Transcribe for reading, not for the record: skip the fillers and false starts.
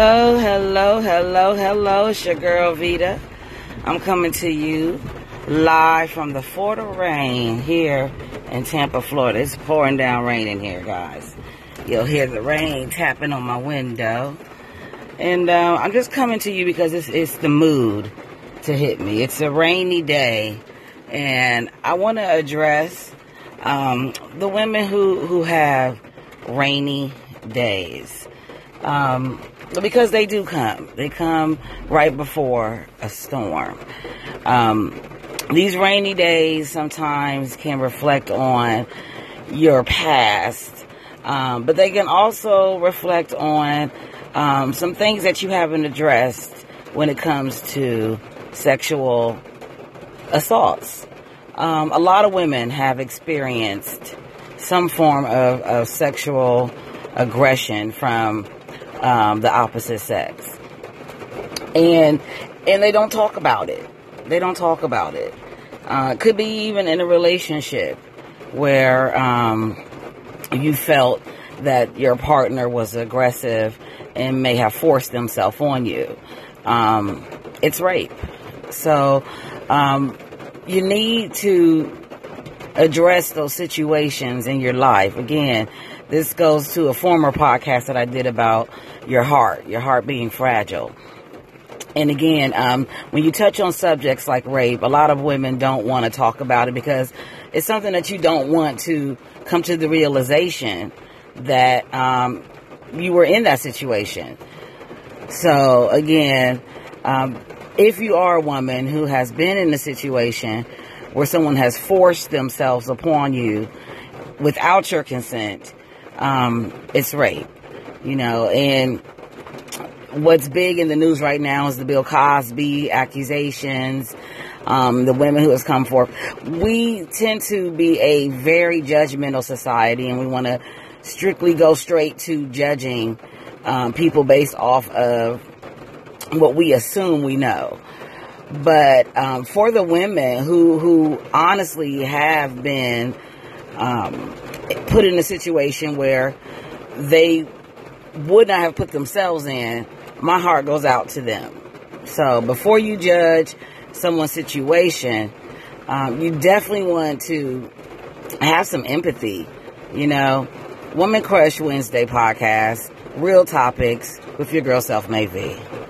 Hello, hello, hello, hello. It's your girl Vita. I'm coming to you live from the Fort of Rain here in Tampa, Florida. It's pouring down rain in here, guys. You'll hear the rain tapping on my window. And I'm just coming to you because it's the mood to hit me. It's a rainy day. And I want to address the women who have rainy days. Because they do come. They come right before a storm. These rainy days sometimes can reflect on your past. But they can also reflect on some things that you haven't addressed when it comes to sexual assaults. A lot of women have experienced some form of sexual aggression from the opposite sex. And they don't talk about it. They don't talk about it. Could be even in a relationship where you felt that your partner was aggressive and may have forced themselves on you. It's rape. So you need to address those situations in your life. Again, this goes to a former podcast that I did about your heart being fragile. And again, when you touch on subjects like rape, a lot of women don't want to talk about it because it's something that you don't want to come to the realization that you were in that situation. So again, if you are a woman who has been in a situation where someone has forced themselves upon you without your consent, it's rape, and what's big in the news right now is the Bill Cosby accusations, the women who has come forth. We tend to be a very judgmental society, and we want to strictly go straight to judging people based off of what we assume we know. But for the women who honestly have been put in a situation where they would not have put themselves in, my heart goes out to them. So before you judge someone's situation, you definitely want to have some empathy. Woman Crush Wednesday podcast, real topics with your girl Self Made V.